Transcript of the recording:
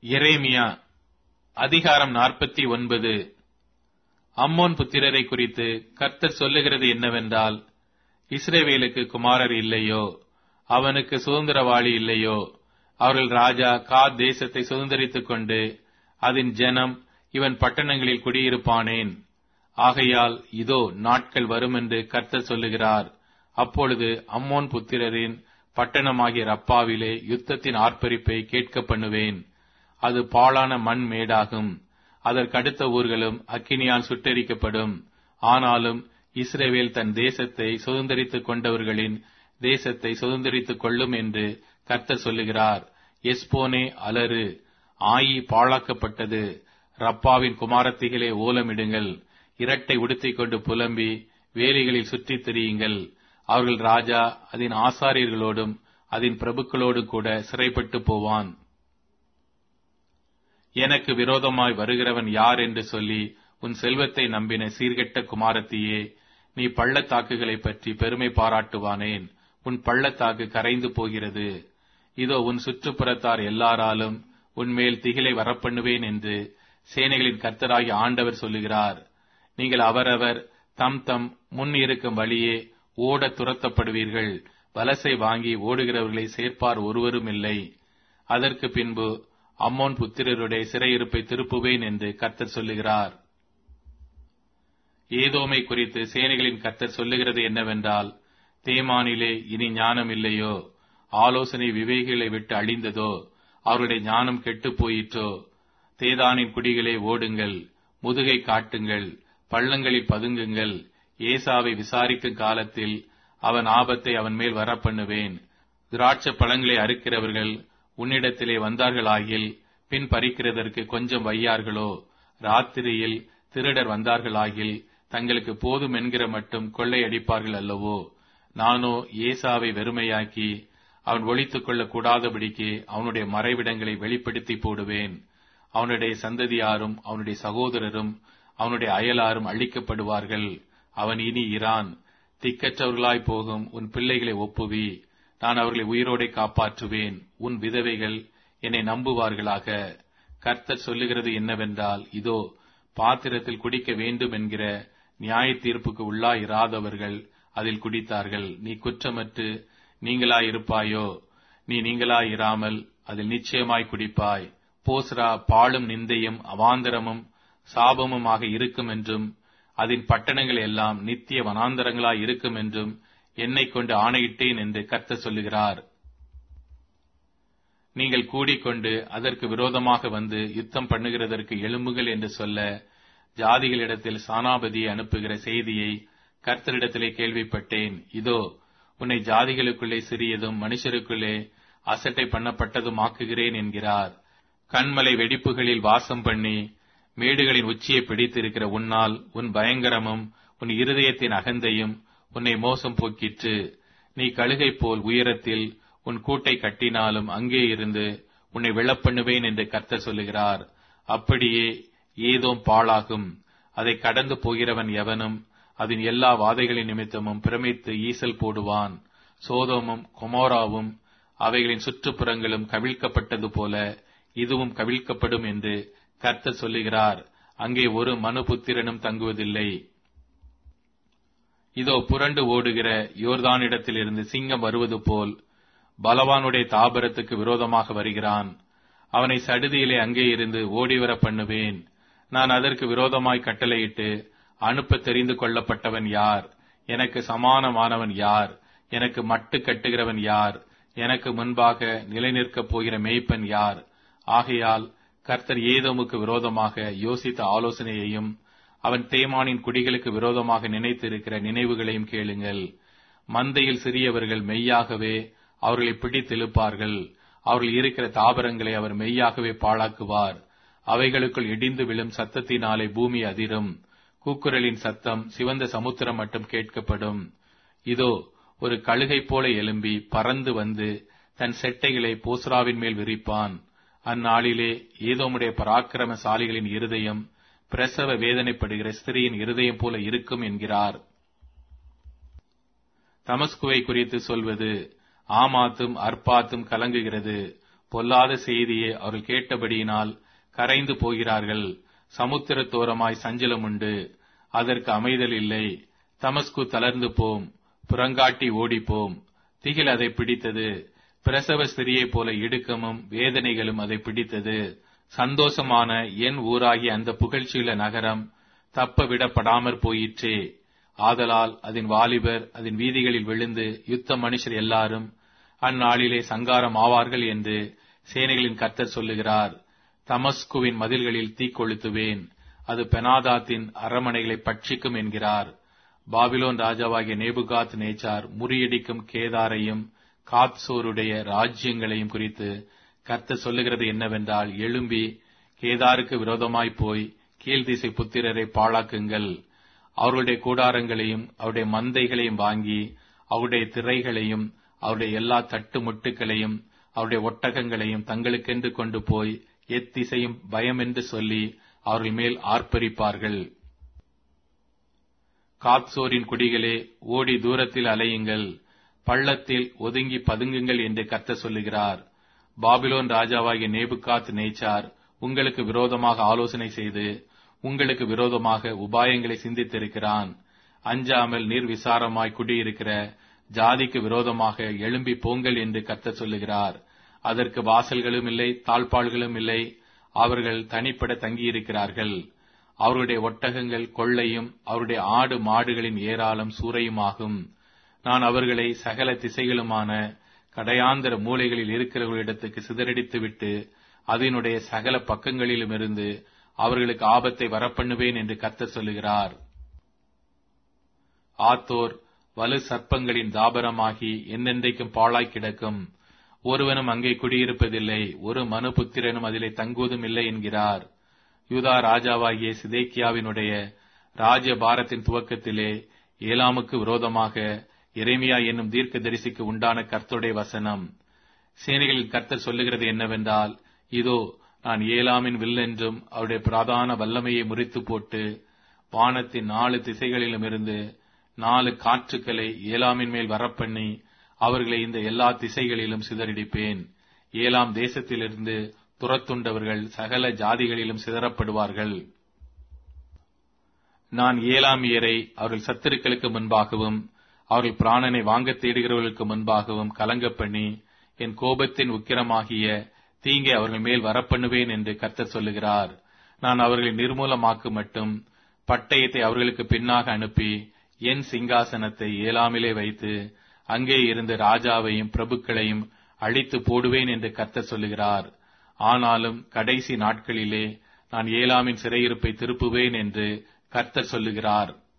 எரேமியா அதிகாரம் 49. அம்மோன் புத்திரரை குறித்து கர்த்தர் சொல்லுகிறது என்னவென்றால், இஸ்ரவேலுக்கு குமாரர் இல்லையோ? அவனுக்கு சுதந்திரவாளி இல்லையோ? அவர்கள் ராஜா காத் தேசத்தை சுதந்திரித்துக் கொண்டு அதன் ஜனம் இவன் பட்டணங்களில் குடியிருப்பானேன். ஆகையால் இதோ நாட்கள் வரும் என்று கர்த்தர் சொல்லுகிறார். அப்பொழுது அம்மோன் புத்திரரின் பட்டணமாகிய ரப்பாவிலே யுத்தத்தின் ஆர்ப்பரிப்பை கேட்க பண்ணுவேன். அது பாழான மண் மேடாகும். அதற்கடுத்த ஊர்களும் அக்கினியால் சுட்டெரிக்கப்படும். ஆனாலும் இஸ்ரவேல் தன் தேசத்தை சுதந்திரித்துக் கொண்டவர்களின் தேசத்தை சுதந்திரித்துக் கொள்ளும் என்று கர்த்தர் சொல்லுகிறார். எஸ்போனே அலறு, ஆயி பாழாக்கப்பட்டது. ரப்பாவின் குமாரத்திகளே ஓலமிடுங்கள். இரட்டை உடுத்திக் கொண்டு புலம்பி வேலிகளில் சுற்றித் திரியுங்கள். அவர்கள் ராஜா அதன் ஆசாரியர்களோடும் அதன் பிரபுக்களோடும் கூட சிறைப்பட்டு போவான். எனக்கு விரோதமாய் வருகிறவன் யார் என்று சொல்லி உன் செல்வத்தை நம்பின சீர்கெட்ட குமாரத்தியே, நீ பள்ளத்தாக்குகளை பற்றி பெருமை பாராட்டுவானேன்? உன் பள்ளத்தாக்கு கரைந்து போகிறது. இதோ உன் சுற்றுப்புறத்தார் எல்லாராலும் உன்மேல் திகிலை வரப்பண்ணுவேன் என்று சேனைகளின் கர்த்தராகிய ஆண்டவர் சொல்லுகிறார். நீங்கள் அவரவர் தம் தம் முன் இருக்கும் வழியே ஓட துரத்தப்படுவீர்கள். வலசை வாங்கி ஓடுகிறவர்களை சேர்ப்பார் ஒருவரும் இல்லை. அதற்கு பின்பு அம்மோன் புத்திரருடைய சிறையிருப்பை திருப்புவேன் என்று கர்த்தர் சொல்லுகிறார். ஏதோமை குறித்து சேனைகளின் கர்த்தர் சொல்லுகிறது என்னவென்றால், தேமானிலே இனி ஞானம் இல்லையோ? ஆலோசனை விவேகிகளை விட்டு அழிந்ததோ? அவருடைய ஞானம் கெட்டுப் போயிற்றோ? தேதானின் குடிகளே ஓடுங்கள், முதுகை காட்டுங்கள், பள்ளங்களில் பதுங்குங்கள். ஏசாவை விசாரிக்கும் காலத்தில் அவன் ஆபத்தை அவன் மேல் வரப்பண்ணுவேன். திராட்சை பழங்களை அறுக்கிறவர்கள் உன்னிடத்திலே வந்தார்களாகில் பின் பறிக்கிறதற்கு கொஞ்சம் வையார்களோ? ராத்திரியில் திருடர் வந்தார்களாகில் தங்களுக்கு போதும் என்கிற மட்டும் கொள்ளையடிப்பார்கள் அல்லவோ? நானோ ஏசாவை வெறுமையாக்கி அவன் ஒளித்துக் கொள்ளக் கூடாதபடிக்கு அவனுடைய மறைவிடங்களை வெளிப்படுத்தி போடுவேன். அவனுடைய சந்ததியாரும் அவனுடைய சகோதரரும் அவனுடைய அயலாரும் அழிக்கப்படுவார்கள். அவன் இனி இரான். திக்கற்றவர்களாய் போகும் உன் பிள்ளைகளை ஒப்புவி. நான் அவர்களை உயிரோடே காப்பாற்றுவேன். உன் விதவைகள் என்னை நம்புவார்களாக. கர்த்தர் சொல்லுகிறது என்னவென்றால், இதோ பாத்திரத்தில் குடிக்க வேண்டும் என்கிற நியாய தீர்ப்புக்கு உள்ளாயிராதவர்கள் அதில் குடித்தார்கள். நீ குற்றமற்று நீங்களாயிருப்பாயோ? நீ நீங்களாயிராமல் அதில் நிச்சயமாய் குடிப்பாய். போஸ்ரா பாழும் நிந்தையும் அவாந்தரமும் சாபமுமாக இருக்கும் என்றும் அதன் பட்டணங்கள் எல்லாம் நித்திய வனாந்தரங்களாய் இருக்கும் என்றும் என்னை கொண்டு ஆணையிட்டேன் என்று கர்த்தர் சொல்லுகிறார். நீங்கள் கூடிக்கொண்டு அதற்கு விரோதமாக வந்து யுத்தம் பண்ணுகிறதற்கு எழும்புங்கள் என்று சொல்ல ஜாதிகளிடத்தில் சானாபதியை அனுப்புகிற செய்தியை கர்த்தரிடத்திலே கேள்விப்பட்டேன். இதோ உன்னை ஜாதிகளுக்குள்ளே சிறியதும் மனுஷருக்குள்ளே அசட்டை பண்ணப்பட்டதும் ஆக்குகிறேன் என்கிறார். கண்மலை வெடிப்புகளில் வாசம் பண்ணி மேடுகளின் உச்சியை பிடித்திருக்கிற உன்னால் உன் பயங்கரமும் உன் இருதயத்தின் அகந்தையும் உன்னை மோசம் போக்கிற்று. நீ கழுகை போல் உயரத்தில் உன் கூட்டை கட்டினாலும் அங்கே இருந்து உன்னை விழப்பண்ணுவேன் என்று கர்த்தர் சொல்லுகிறார். அப்படியே ஏதோம் பாழாகும். அதை கடந்து போகிறவன் எவனும் அதன் எல்லா வாதைகளின் நிமித்தமும் பிரமித்து ஈசல் போடுவான். சோதோமும் கொமோராவும் அவைகளின் சுற்றுப்புறங்களும் கவிழ்க்கப்பட்டது போல இதுவும் கவிழ்க்கப்படும் என்று கர்த்தர் சொல்லுகிறார். அங்கே ஒரு மனுபுத்திரனும் தங்குவதில்லை. இதோ புரண்டு ஓடுகிற யோர்தானிடத்திலிருந்து சிங்கம் வருவது போல் பலவானுடைய தாபரத்துக்கு விரோதமாக வருகிறான். அவனை சடுதியிலே அங்கே இருந்து ஓடிவர பண்ணுவேன். நான் அதற்கு விரோதமாய் கட்டளையிட்டு அனுப்ப தெரிந்து கொள்ளப்பட்டவன் யார்? எனக்கு சமானமானவன் யார்? எனக்கு மட்டு கட்டுகிறவன் யார்? எனக்கு முன்பாக நிலைநிற்கப் போகிற மேய்ப்பன் யார்? ஆகையால் கர்த்தர் ஏதோமுக்கு விரோதமாக யோசித்த ஆலோசனையையும் அவன் தேமானின் குடிகளுக்கு விரோதமாக நினைத்திருக்கிற நினைவுகளையும் கேளுங்கள். மந்தையில் சிறியவர்கள் மெய்யாகவே அவர்களை பிடித்தெழுப்பார்கள். அவர்கள் இருக்கிற தாவரங்களை அவர் மெய்யாகவே பாழாக்குவார். அவைகளுக்குள் இடிந்து விழும் சத்தத்தினாலே பூமி அதிரும். கூக்குரலின் சத்தம் சிவந்த சமுத்திரம் மட்டும் கேட்கப்படும். இதோ ஒரு கழுகை போல எழும்பி பறந்து வந்து தன் செட்டைகளை போஸ்ராவின் மேல் விரிப்பான். அந்நாளிலே ஏதோமுடைய பராக்கிரமசாலிகளின் இருதயம் பிரசவ வேதனைப்படுகிற ஸ்திரீயின் இருதயம் போல இருக்கும் என்கிறார். தமஸ்குவை குறித்து சொல்வது, ஆமாத்தும் அர்பாத்தும் கலங்குகிறது. பொல்லாத செய்தியை அவர்கள் கேட்டபடியினால் கரைந்து போகிறார்கள். சமுத்திரத்தோரமாய் சஞ்சலம் உண்டு, அதற்கு அமைதல் இல்லை. தமஸ்கு தளர்ந்து போம், புறங்காட்டி ஓடிப்போம். திகில் அதை பிடித்தது, பிரசவ ஸ்திரியைப் போல இடுக்கமும் வேதனைகளும் அதை பிடித்தது. சந்தோஷமான என் ஊராகிய அந்த புகழ்ச்சியுள்ள நகரம் தப்ப விடப்படாமற் போயிற்றே. ஆதலால் அதன் வாலிபர் அதன் வீதிகளில் விழுந்து யுத்த மனுஷர் எல்லாரும் அந்நாளிலே சங்காரம் ஆவார்கள் என்று சேனைகளின் கர்த்தர் சொல்லுகிறார். தமஸ்குவின் மதில்களில் தீக்கொளுத்துவேன், அது பெனாதாத்தின் அரமனைகளை பட்சிக்கும் என்கிறார். பாபிலோன் ராஜாவாகிய நேபுகாத் நேச்சார் முறியடிக்கும் கேதாரையும் காத்சோருடைய ராஜ்யங்களையும் குறித்து கர்த்தர் சொல்லுகிறது என்னவென்றால், எழும்பி கேதாருக்கு விரோதமாய் போய் கீழ்திசை புத்திரரை பாழாக்குங்கள். அவர்களுடைய கூடாரங்களையும் அவருடைய மந்தைகளையும் வாங்கி அவருடைய திரைகளையும் அவருடைய எல்லா தட்டு முட்டுகளையும் அவருடைய ஒட்டகங்களையும் தங்களுக்கென்று கொண்டு போய் எத்திசையும் பயம் என்று சொல்லி அவர்கள் மேல் ஆர்ப்பரிப்பார்கள். காத்சோரின் குடிகளே, ஓடி தூரத்தில் அலையுங்கள், பள்ளத்தில் ஒதுங்கி பதுங்குங்கள் என்று கர்த்தர் சொல்லுகிறார். பாபிலோன் ராஜாவாகிய நேபுகாத் நேச்சார் உங்களுக்கு விரோதமாக ஆலோசனை செய்து உங்களுக்கு விரோதமாக உபாயங்களை சிந்தித்திருக்கிறான். அஞ்சாமல் நிர்விசாரமாய் குடியிருக்கிற ஜாதிக்கு விரோதமாக எழும்பி போங்கள் என்று கர்த்தர் சொல்லுகிறார். அதற்கு வாசல்களும் இல்லை, தாழ்பாள்களும் இல்லை. அவர்கள் தனிப்பட தங்கியிருக்கிறார்கள். அவருடைய ஒட்டகங்கள் கொள்ளையும் அவருடைய ஆடு மாடுகளின் ஏராளம் சூறையுமாகும். நான் அவர்களை சகல திசைகளுமான கடையாந்தர மூலைகளில் இருக்கிறவர்களிடத்துக்கு சிதறடித்துவிட்டு அதனுடைய சகல பக்கங்களிலுமிருந்து அவர்களுக்கு ஆபத்தை வரப்பண்ணுவேன் என்று கர்த்தர் சொல்லுகிறார். ஆத்தோர் வலு சர்ப்பங்களின் தாபரமாகி என்னென்றைக்கும் பாழாய் கிடக்கும். ஒருவனும் அங்கே குடியிருப்பதில்லை, ஒரு மனுபுத்திரனும் அதிலே தங்குவதும் இல்லை என்கிறார். யூதா ராஜாவாகிய சிதேக்கியாவினுடைய ராஜ்ய பாரத்தின் துவக்கத்திலே ஏலாமுக்கு விரோதமாக எரேமியா என்னும் தீர்க்கதரிசிக்கு உண்டான கர்த்தருடைய வசனம். சேனைகளின் கர்த்தர் சொல்லுகிறது என்னவென்றால், இதோ நான் ஏலாமின் வில்லென்றும் அவருடைய பிரதான வல்லமையை முறித்து போட்டு வானத்தின் 4 திசைகளிலும் இருந்து 4 காற்றுக்களை ஏலாமின் மேல் வரப்பண்ணி அவர்களை இந்த எல்லா திசைகளிலும் சிதறடிப்பேன். ஏலாம் தேசத்திலிருந்து துரத்துண்டவர்கள் சகல ஜாதிகளிலும் சிதறப்படுவார்கள். நான் ஏலாமியரை அவர்கள் சத்துருக்களுக்கு முன்பாகவும் அவர்கள் பிராணனை வாங்க தேடுகிறவர்களுக்கு முன்பாகவும் கலங்க பண்ணி என் கோபத்தின் உக்கிரமாகிய தீங்கை அவர்கள் மேல் வரப்பண்ணுவேன் என்று கர்த்தர் சொல்லுகிறார். நான் அவர்களை நிர்மூலமாக்கு மட்டும் பட்டயத்தை அவர்களுக்கு பின்னாக அனுப்பி என் சிங்காசனத்தை ஏலாமிலே வைத்து அங்கே இருந்து ராஜாவையும் பிரபுக்களையும் அழித்து போடுவேன் என்று கர்த்தர் சொல்லுகிறார். ஆனாலும் கடைசி நாட்களிலே நான் ஏலாமின் சிறையிருப்பை திருப்புவேன் என்று கர்த்தர் சொல்லுகிறார்.